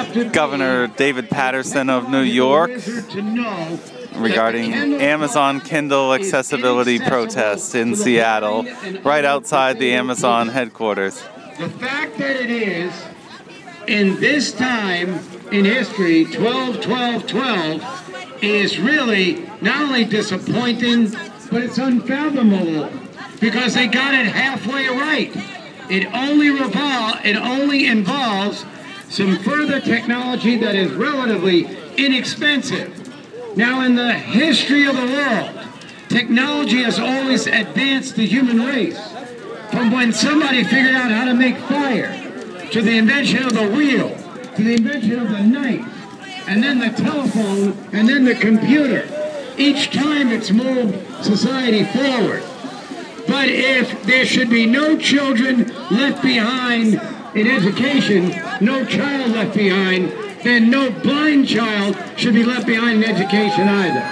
Governor David Paterson of New York regarding Amazon Kindle accessibility protest in Seattle, right outside the Amazon headquarters. The fact that it is, in this time in history, 12-12-12, is really not only disappointing, but it's unfathomable, because they got it halfway right. It only involves some further technology that is relatively inexpensive. Now, in the history of the world, technology has always advanced the human race. From when somebody figured out how to make fire, to the invention of the wheel, to the invention of the knife, and then the telephone, and then the computer. Each time it's moved society forward. But if there should be no children left behind in education, no child left behind, then no blind child should be left behind in education either.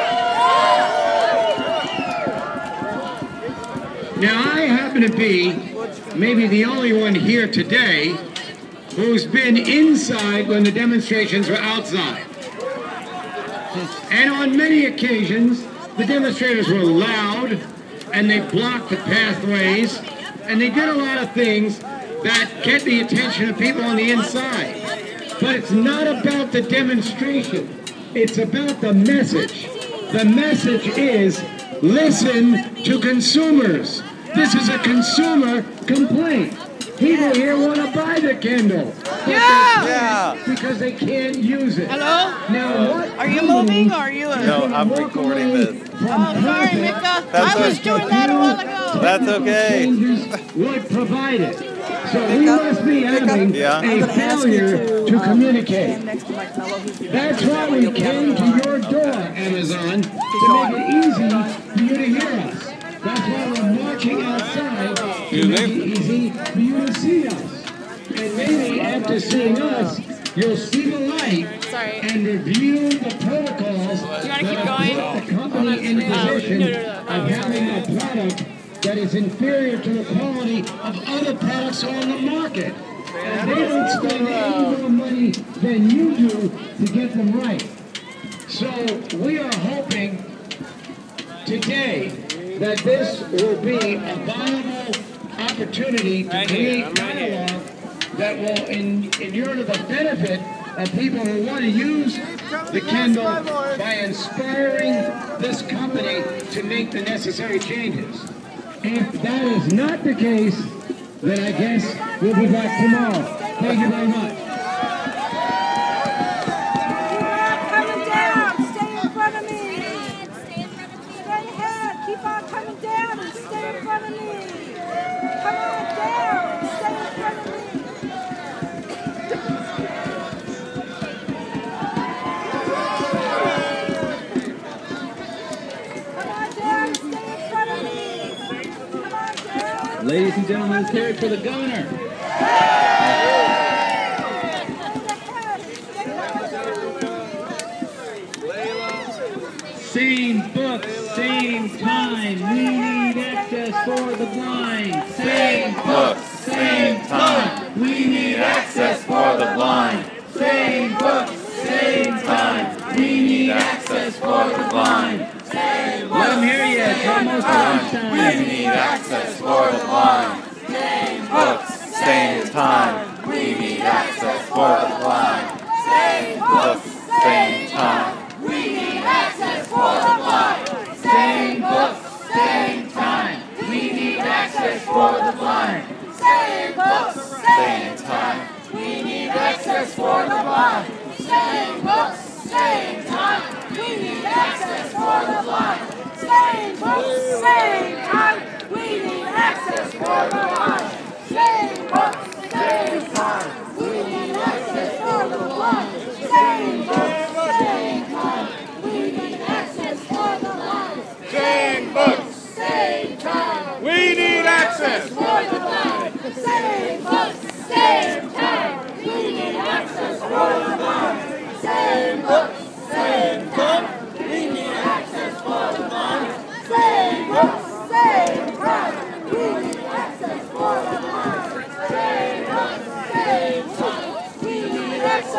Now, I happen to be maybe the only one here today who's been inside when the demonstrations were outside. And on many occasions, the demonstrators were loud, and they blocked the pathways, and they did a lot of things that get the attention of people on the inside. But it's not about the demonstration. It's about the message. The message is, listen to consumers. This is a consumer complaint. People here want to buy the Kindle. Yeah. Because they can't use it. Hello? Now, what are you moving or are you? No, I'm recording this. Oh, sorry, Mika. I was doing that a while ago. That's okay. Would provide it. So we must be having a failure to communicate. That's why we came to your door, Amazon, to make it easy for you to hear us. That's why we're marching outside to make it easy for you to see us. And maybe after seeing us, you'll see the light and review the protocols that put the company in the position of having a product that is inferior to the quality of other products on the market. And they don't spend any more money than you do to get them right. So we are hoping today that this will be a viable opportunity to create dialogue that will endure to the benefit of people who want to use the Kindle by inspiring this company to make the necessary changes. If that is not the case, then I guess we'll be back tomorrow. Thank you very much. Coming down, stay in front of me. Stay ahead, keep on coming down and stay in front of me. Come on down, stay in front of me. Ladies and gentlemen, let's hear it for the governor. Same book, same time. We need access for the blind. Same book, same time. We need access for the blind. Same book, same time. We need access for the blind. Let them hear you. It's almost lunchtime. We need access for the blind. Same books, same time. We need access for the blind. Same books, same time. We need access for the blind. Same books, same time. We need access for the blind. Same books, same time. We need access for the blind. Same books, same time. We need access for the blind. Same books, same time. We need access for the blind. Same books, same time.